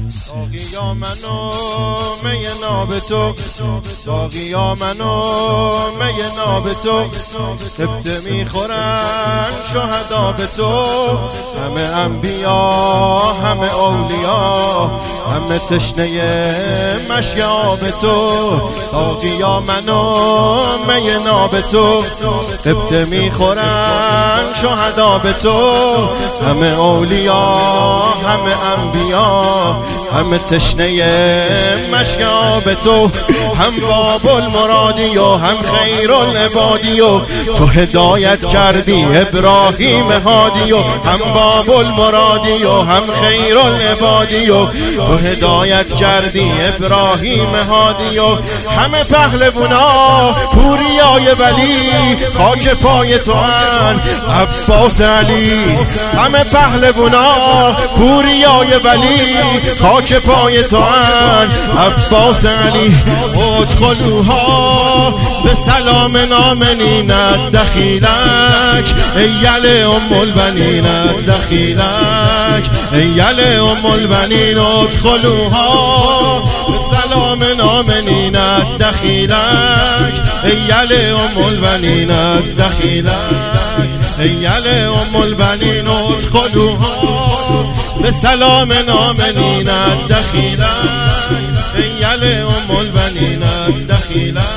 ساقیا منو می ناب تو، ساقیا منو می ناب تو، سبت میخورن شهدا به تو، همه انبیا همه اولیا، همه تشنه مشیاب تو. ساقیا منو می ناب تو، سبت میخورن شهدا به تو، همه اولیا همه انبیا، همه تشنه مشیاب تو. هم باب المرادی و هم خیر العبادی و تو هدایت کردی ابراهیم هادی و هم باب المرادی و هم خیر العبادی و تو هدایت کردی ابراهیم هادی و همه پهلوانا پوریای ولی خاک پای تو ان عباس علی، همه پهلوانا پوریای ولی خاک پای تو ان عباس علی. ادخلوها به سلام آمنین دخیلک ایل ام البنین دخیلک ایل ام البنین. ادخلوها به سلام آمنین دخیلک ایل ام البنین دخیلک ایل ام البنین. ادخلوها به سلام آمنین دخیلک ایل ام البنین دخیلک.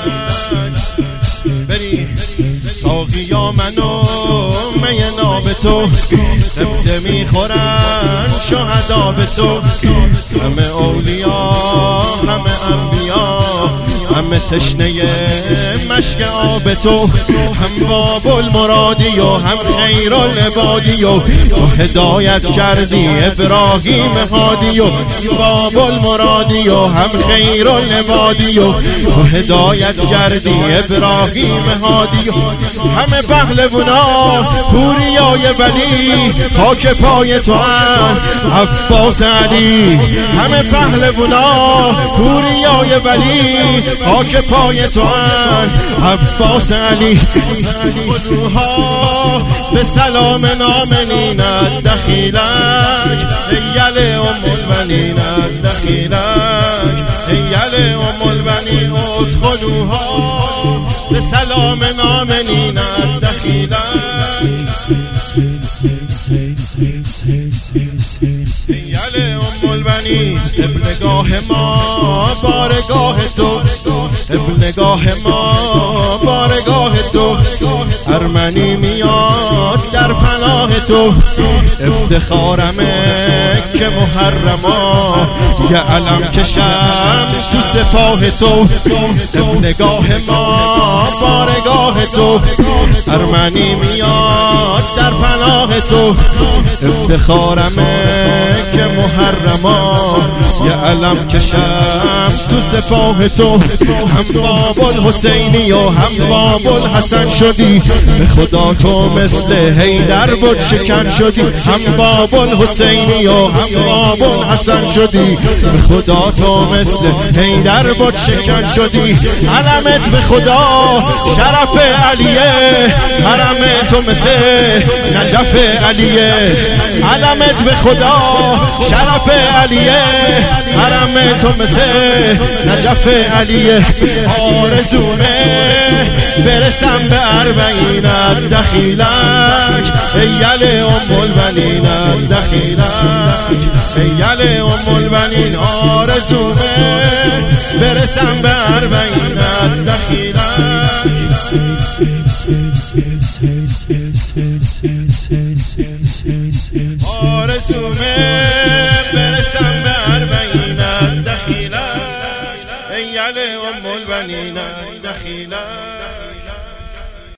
بری ساقیا منو می ناب تو، سبت میخورن شهدا به تو، همه اولیا همه انبیا، همه تشنه مشک آب تو. هم باب المرادی و هم خیر العبادی و تو هدایت کردی ابراهیم هادی و باب المرادی و هم خیر العبادی و تو هدایت کردی ابراهیم هادی و همه پهلوانا پوریای ولی خاک پای تو ان عباس علی، همه پهلوانا پوریای ولی خاک پای تو ان عباس علی. خلوها به سلام آمنین دخیلک ایل ام البنین دخیلک ایل ام البنین. ادخلوها به سلام آمنین دخیلک ایل ام البنین. ابنگاه ما بارگاه تو، ابنگاه ما بارگاه تو، ارمنی میاد در پناه تو. افتخارمه که محرما یه علم کشم تو سپاه تو. ابنگاه ما بارگاه تو، ارمنی میاد در پناه تو. افتخارمه که محرما یه علم کشم تو سپاه تو. هم باب الحسینی و هم باب الحسن شدی، به خدا تو مثل حیدر بود شکن شدی. هم باب الحسینی و هم باب الحسن شدی، به خدا تو مثل حیدر بود شکن شدی. علمت به خدا شرف علیه، حرم تو مثل نجف علیه. علمت به خدا شرف علیه، حرم تو مثل نجف علیه. آرزومه برسم به اربعین دخیلک ایل ام البنین دخیلک ایل ام البنین. آرزومه برسم به اربعین دخیلک آرزومه برسم به اربعین دخیلک ایل ام البنین دخیلک.